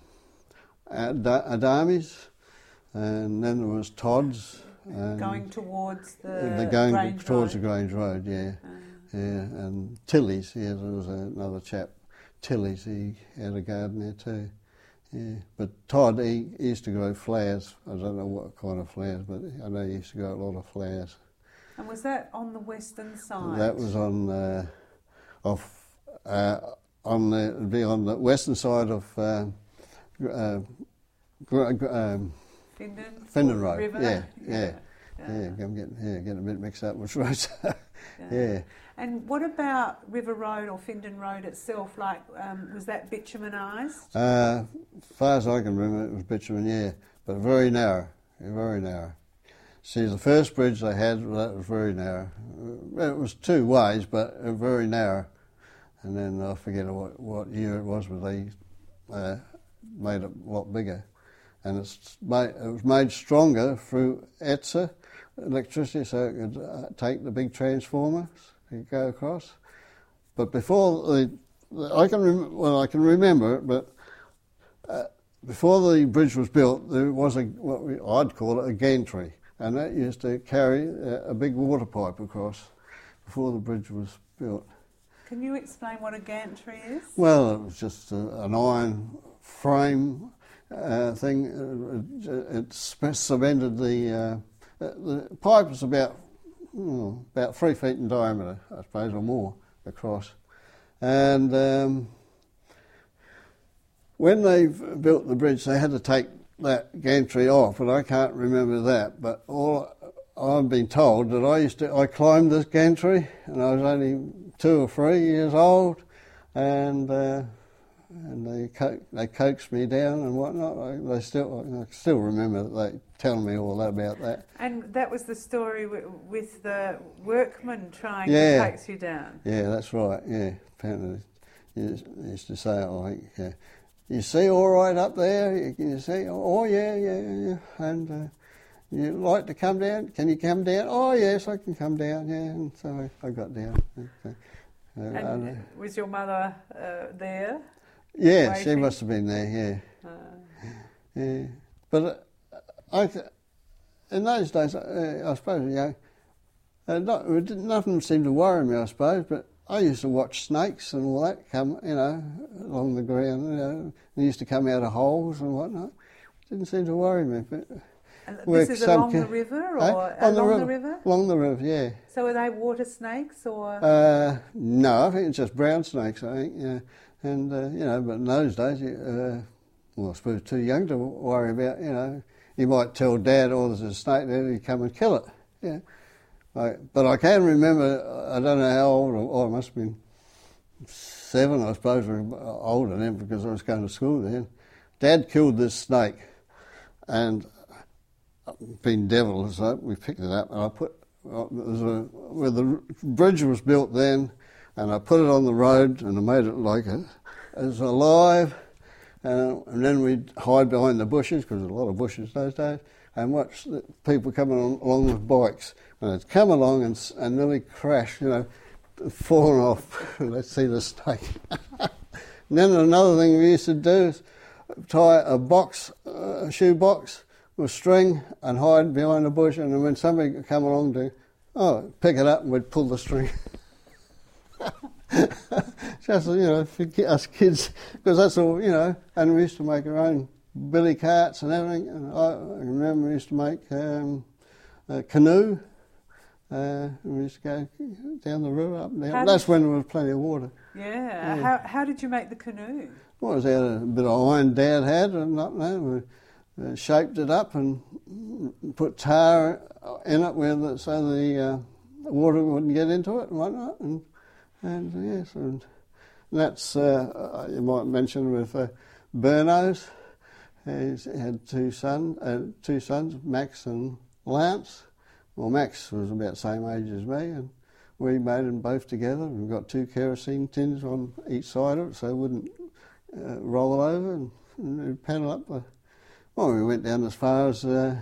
Ad- Adami's, and then there was Todd's. And going towards the the going Grange towards Road. the Grange Road, yeah, Uh, yeah, and Tilly's. Yeah, there was another chap, Tilly's. He had a garden there too. Yeah, but Todd, he, he used to grow flowers. I don't know what kind of flowers, but I know he used to grow a lot of flowers. and was that on the western side? That was on uh, off. Uh, On the it'd be on the western side of uh, uh, gr- gr- um, Findon, Findon Road. River. Yeah, yeah, yeah. yeah. I'm getting yeah, getting a bit mixed up with roads. Yeah. yeah. And what about River Road or Findon Road itself? Like, um, was that bitumenised? Uh, as far as I can remember, it was bitumen. Yeah, but very narrow, very narrow. See, the first bridge they had, that was very narrow. It was two ways, but very narrow. And then I forget what, what year it was, but they uh, made it a lot bigger. And it's made, it was made stronger through E T S A electricity, so it could uh, take the big transformers to go across. But before the, the I can rem- well I can remember it, but uh, before the bridge was built, there was a what we, I'd call it a gantry, and that used to carry a, a big water pipe across before the bridge was built. Can you explain what a gantry is? Well, it was just a, an iron frame uh, thing. It, it cemented the, uh, the pipe was about oh, about three feet in diameter, I suppose, or more across. And um, when they built the bridge, they had to take that gantry off, and I can't remember that. But all I've been told that I used to I climbed this gantry, and I was only two or three years old, and uh, and they co- they coaxed me down and whatnot. I, they still I still remember they telling me all that about that. And that was the story w- with the workmen trying Yeah. to coax you down. Yeah, that's right. Yeah, apparently you used to say it. I think. Yeah. You see all right up there? You, you see? Oh yeah, yeah, yeah. And uh, you like to come down? Can you come down? Oh yes, I can come down. Yeah, and so I got down. Okay. Uh, And and, uh, was your mother uh, there? yeah, she waiting? must have been there. Yeah, Uh, yeah. But uh, I, in those days, uh, I suppose you know, uh, not, it didn't, nothing seemed to worry me. I suppose, but I used to watch snakes and all that come, you know, along the ground. You know, they used to come out of holes and whatnot. It didn't seem to worry me. But and Work this is some along ca- the river or Eh? On along the the river. river? Along the river, yeah. So are they water snakes or? Uh, no, I think it's just brown snakes, I think, yeah. And, uh, you know, but in those days, you, uh, well, I suppose too young to worry about, you know. You might tell Dad, oh, there's a snake there, he'd come and kill it, yeah. I, but I can remember, I don't know how old, oh, I must have been seven, I suppose, or older then, because I was going to school then. Dad killed this snake, and being devil, so we picked it up, and I put, uh, there was a, where the bridge was built then, and I put it on the road, and I made it like it, it was alive, uh, and then we'd hide behind the bushes, because there were a lot of bushes those days, and watch the people coming on, along with bikes, and they'd come along and, and nearly crash, you know, falling off. Let's see the snake. And then another thing we used to do is tie a box, uh, a shoe box with string and hide behind a bush, and then when somebody would come along to, oh, pick it up and we'd pull the string. Just, you know, for us kids, because that's all, you know, and we used to make our own billy carts and everything. And I, I remember we used to make um, a canoe. Uh, we used to go down the river, up and down. How That's did- when there was plenty of water. Yeah. Yeah. How how did you make the canoe? Well, it was out of a bit of iron Dad had, and not know, we uh, shaped it up and put tar in it where the, so the uh, water wouldn't get into it and whatnot. And, and yes, and that's, uh, you might mention with uh, Berno's, he had two, son, uh, two sons, Max and Lance. Well, Max was about the same age as me, and we made them both together. We got two kerosene tins on each side of it so it wouldn't uh, roll over and, and paddle up the... Well, we went down as far as, uh,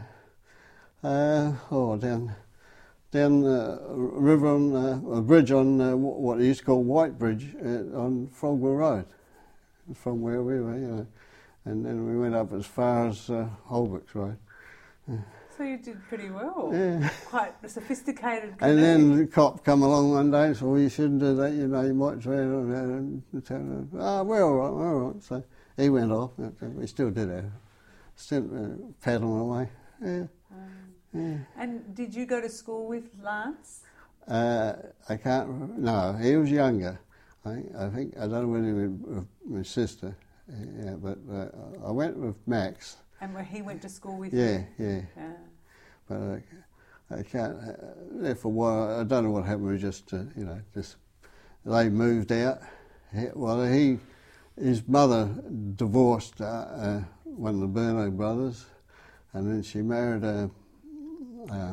uh, oh, down down the uh, river on, uh, a bridge on uh, what they used to call White Bridge uh, on Frogwell Road, from where we were, you know. And then we went up as far as uh, Holbrook's Road. Yeah. So you did pretty well. Yeah. Quite a sophisticated canoe. And then the cop come along one day and said, well, you shouldn't do that, you know, you might drown. And tell him, oh, we're all right, we're all right. So he went off. We still did it. Still uh, paddling away. Yeah. Um, yeah. And did you go to school with Lance? Uh, I can't remember. No, he was younger. I think, I think, I don't know whether he went with my sister. Yeah, but uh, I went with Max. And where he went to school with yeah, you? Yeah, yeah. But I, I can't, uh, there for a while, I don't know what happened, we just, uh, you know, just, they moved out. He, well, he, his mother divorced uh, uh, one of the Berno brothers, and then she married a, uh,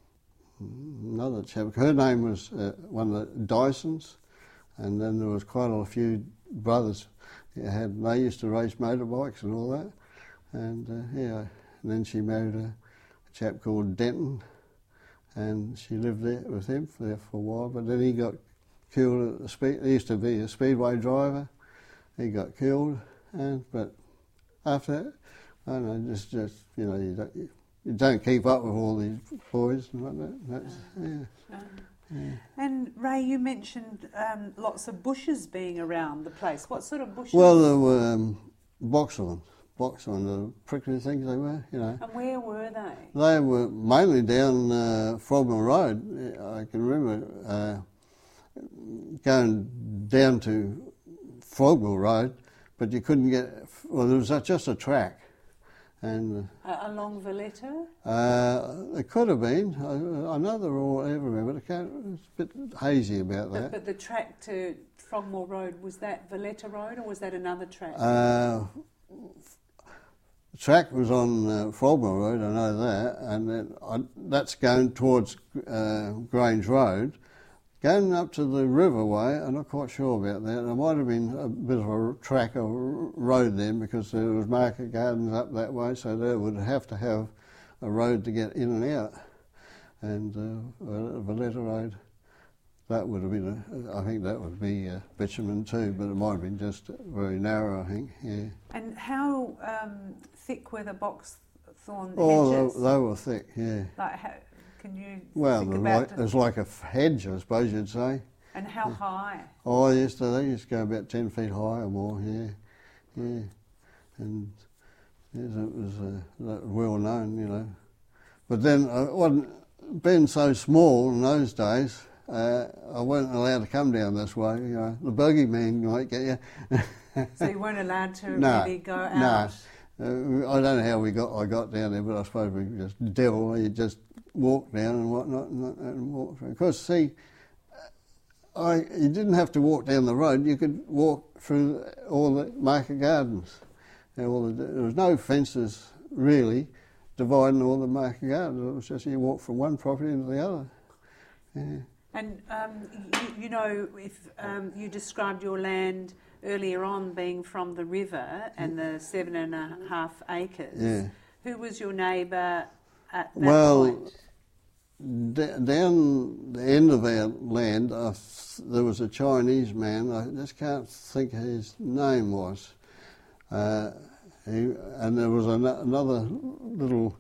another chap. Her name was uh, one of the Dysons, and then there was quite a few brothers. Had, they used to race motorbikes and all that, and uh, yeah, and then she married a, a chap called Denton, and she lived there with him for, there for a while, but then he got killed at the speed, he used to be a speedway driver, he got killed, and but after that, I don't know, just, just you know, you don't, you, you don't keep up with all these boys and whatnot, that's, yeah. Um, Yeah. And Ray, you mentioned um, lots of bushes being around the place. What sort of bushes? Well, there were um, boxwoods, boxwood, the prickly things they were, you know. And where were they? They were mainly down uh, Frogmore Road. I can remember uh, going down to Frogmore Road, but you couldn't get, well, there was just a track. And uh, along Valletta? Uh, it could have been. I, I know they're all everywhere, but I can't, it's a bit hazy about that. But, but the track to Frogmore Road, was that Valletta Road or was that another track? Uh, the track was on uh, Frogmore Road, I know that, and then I, that's going towards uh, Grange Road. Going up to the Riverway, I'm not quite sure about that. There might have been a bit of a track or road then because there was market gardens up that way, so they would have to have a road to get in and out. And uh, Valletta Road, that would have been, a, I think that would be uh, bitumen too, but it might have been just very narrow, I think, yeah. And how um, thick were the boxthorn oh, hedges? Oh, they, they were thick, yeah. Like how, can you well, think it was, about like, it was like a hedge, I suppose you'd say. And how high? Oh, yes, they used to go about ten feet high or more, yeah, yeah. And yes, it was uh, well known, you know. But then, uh, wasn't, being so small in those days, uh, I wasn't allowed to come down this way, you know. The bogeyman might get you. So you weren't allowed to no, really go out? No. Uh, I don't know how we got. I got down there, but I suppose we just devil. You just walk down and whatnot and, and walk through. Because see, I you didn't have to walk down the road. You could walk through all the market gardens. All the, there was no fences really dividing all the market gardens. It was just you walk from one property into the other. Yeah. And um, you, you know, if um, you described your land earlier on being from the river and the seven and a half acres, yeah. Who was your neighbour at that well, point? D- down the end of our land, uh, there was a Chinese man. I just can't think his name was. Uh, he, and there was an- another little,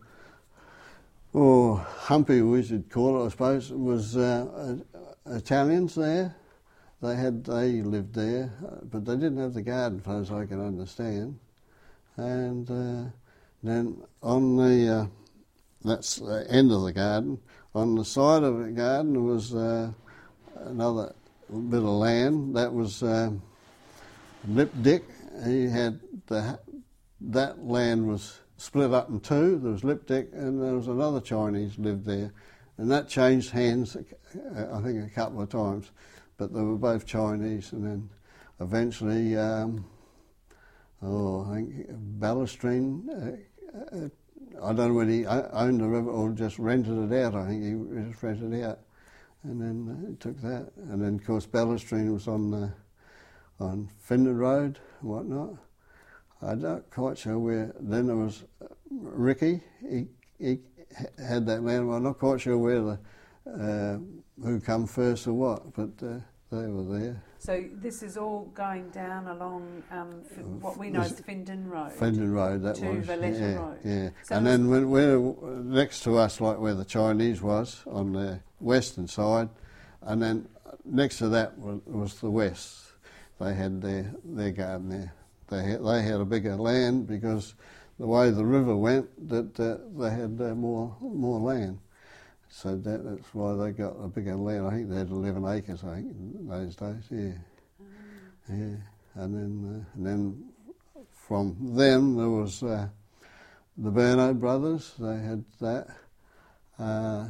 oh, humpy we should call it, I suppose. It was uh, uh, Italians there. They had they lived there, but they didn't have the garden, as far as I can understand. And uh, then on the uh, that's the end of the garden. On the side of the garden was uh, another bit of land. That was um, Lip Dick. He had the, that land was split up in two. There was Lip Dick and there was another Chinese lived there. And that changed hands, uh, I think, a couple of times. But they were both Chinese. And then eventually, um, oh, I think Ballestrine, uh, uh, I don't know whether he owned the river or just rented it out. I think he just rented it out. And then uh, he took that. And then, of course, Ballestrine was on uh, on Findon Road and whatnot. I'm not quite sure where. Then there was Ricky. He, he had that land. I'm not quite sure where the uh, who come first or what, but uh, they were there. So this is all going down along um, f- what we know as Findon Road. Findon Road, that to was. Valletta yeah, Road. yeah. So and then when we're next to us, like where the Chinese was on the western side, and then next to that was, was the west. They had their their garden there. They had, they had a bigger land because the way the river went, that uh, they had uh, more more land. So that, that's why they got a bigger land. I think they had eleven acres, I think, in those days, yeah. Mm. Yeah, and then, uh, and then from them there was uh, the Burnett brothers, they had that. Uh,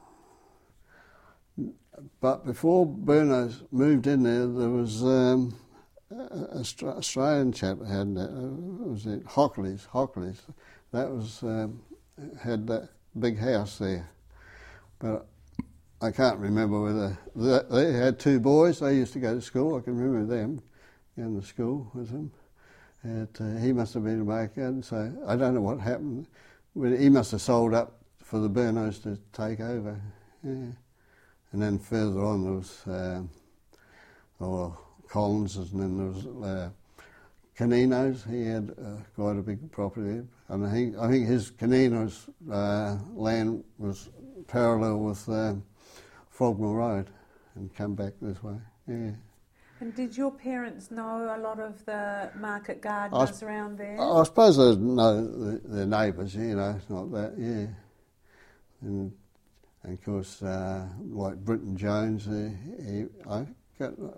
but before Burnett moved in there, there was um, an Australian chap that had that, uh, was it Hockley's, Hockley's. That was, um, had that big house there. But I can't remember whether they had two boys. They used to go to school. I can remember them going to school with them. And, uh, he must have been American, so I don't know what happened. He must have sold up for the Burnets to take over. Yeah. And then further on there was um, oh, Collins, and then there was uh, Canino's. He had uh, quite a big property, and I think I think his Canino's uh, land was parallel with um, Frogmore Road, and come back this way. Yeah. And did your parents know a lot of the market gardeners sp- around there? I suppose they know the, their neighbours. You know, it's not that. Yeah. And, and of course, uh, like Britton Jones, uh, he, I got. Uh,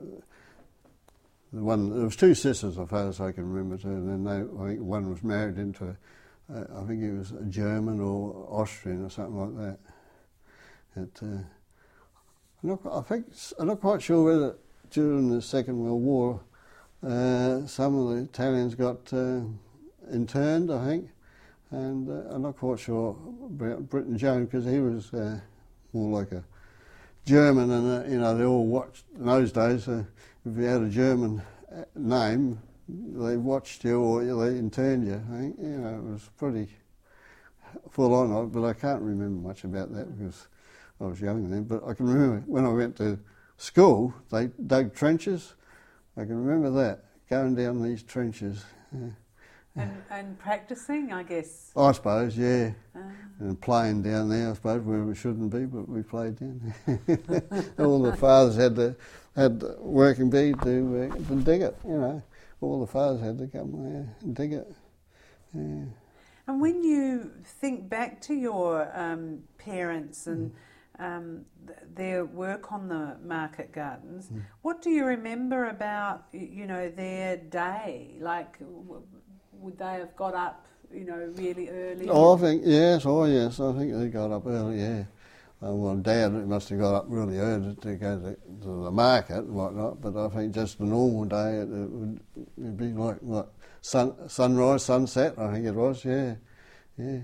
The one, there was two sisters, as far as I can remember, too, and then they, I think one was married into, uh, I think he was a German or Austrian or something like that. It, uh, I'm not, I think I'm not quite sure whether during the Second World War uh, some of the Italians got uh, interned, I think, and uh, I'm not quite sure about Britton Jones because he was uh, more like a German, and uh, you know they all watched in those days. Uh, if you had a German name, they watched you or they interned you. I think you know it was pretty full on, but I can't remember much about that because I was young then. But I can remember when I went to school, they dug trenches. I can remember that going down these trenches. Yeah. And, and practicing, I guess. I suppose, yeah. Ah. And playing down there, I suppose, where we shouldn't be, but we played down there. All the fathers had to had the working bee to, uh, to dig it, you know. All the fathers had to come there and dig it. Yeah. And when you think back to your um, parents and mm. um, th- their work on the market gardens, mm. what do you remember about, you know, their day? Like, w- would they have got up, you know, really early? Oh, I think, yes, oh yes, I think they got up early, yeah. Uh, well, Dad must have got up really early to go to, to the market and whatnot, but I think just a normal day it, it would it'd be like, what, sun, sunrise, sunset, I think it was, yeah, yeah.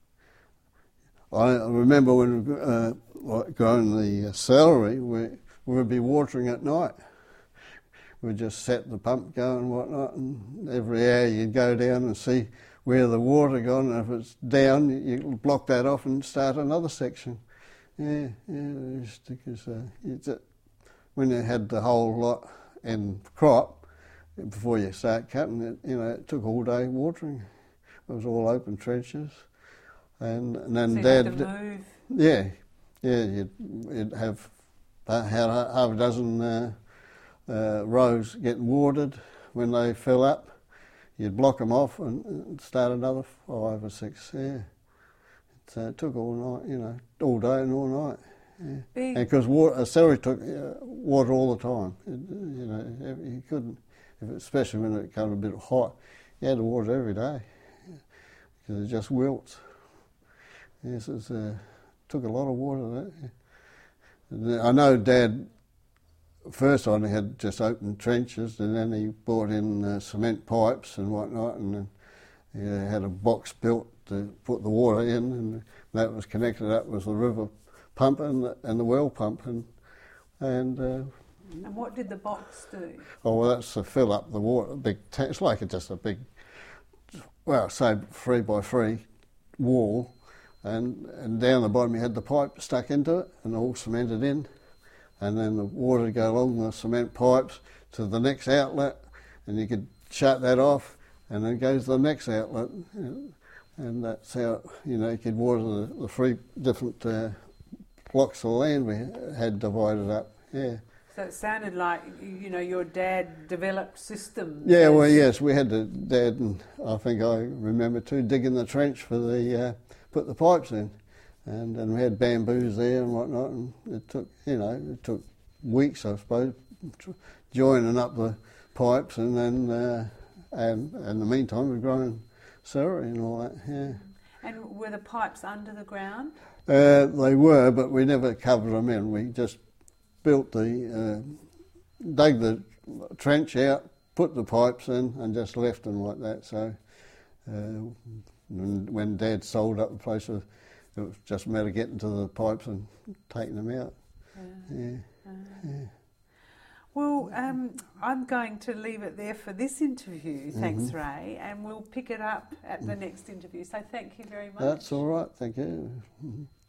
I remember when we uh, like growing the celery, we we'd be watering at night. We'd just set the pump going and whatnot, and every hour you'd go down and see where the water gone, and if it's down, you block that off and start another section. Yeah, yeah, just because uh, it's a, when you had the whole lot in crop, before you start cutting it, you know, it took all day watering. It was all open trenches, and, and then so Dad, had to move. yeah, yeah, you'd, you'd have had half a dozen uh, uh, rows getting watered. When they fill up, you'd block them off and, and start another five or six. Yeah. So it took all night, you know, all day and all night. yeah. Big. Because water, uh, celery took uh, water all the time. It, you know, you couldn't, if it, especially when it got a bit hot, you had to water every day because it just wilts. Yes, it uh, took a lot of water. That. I know Dad. First on he had just open trenches, and then he brought in uh, cement pipes and whatnot, and then he had a box built to put the water in, and that was connected up with the river pump and the, and the well pump, and and. Uh, and what did the box do? Oh, well, that's to fill up the water. Big, ta- it's like a, just a big, well, say three by three wall, and and down the bottom you had the pipe stuck into it, and all cemented in. And then the water would go along the cement pipes to the next outlet, and you could shut that off, and then go to the next outlet, and that's how, you know, you could water the, the three different uh, blocks of land we had divided up. Yeah. So it sounded like, you know, your dad developed systems. Yeah, well, yes, we had the dad, and I think I remember too, digging the trench for the uh, put the pipes in. And, and we had bamboos there and whatnot, and it took, you know, it took weeks, I suppose, joining up the pipes, and then, uh, and, and in the meantime, we're growing celery and all that, yeah. And were the pipes under the ground? Uh, they were, but we never covered them in. We just built the, uh, dug the trench out, put the pipes in, and just left them like that. So uh, when, when Dad sold up the place, it was just a matter of getting to the pipes and taking them out. Yeah. Yeah. Uh, yeah. Well, um, I'm going to leave it there for this interview, thanks, Mm-hmm. Ray, and we'll pick it up at the next interview. So thank you very much. That's all right, thank you. Mm-hmm.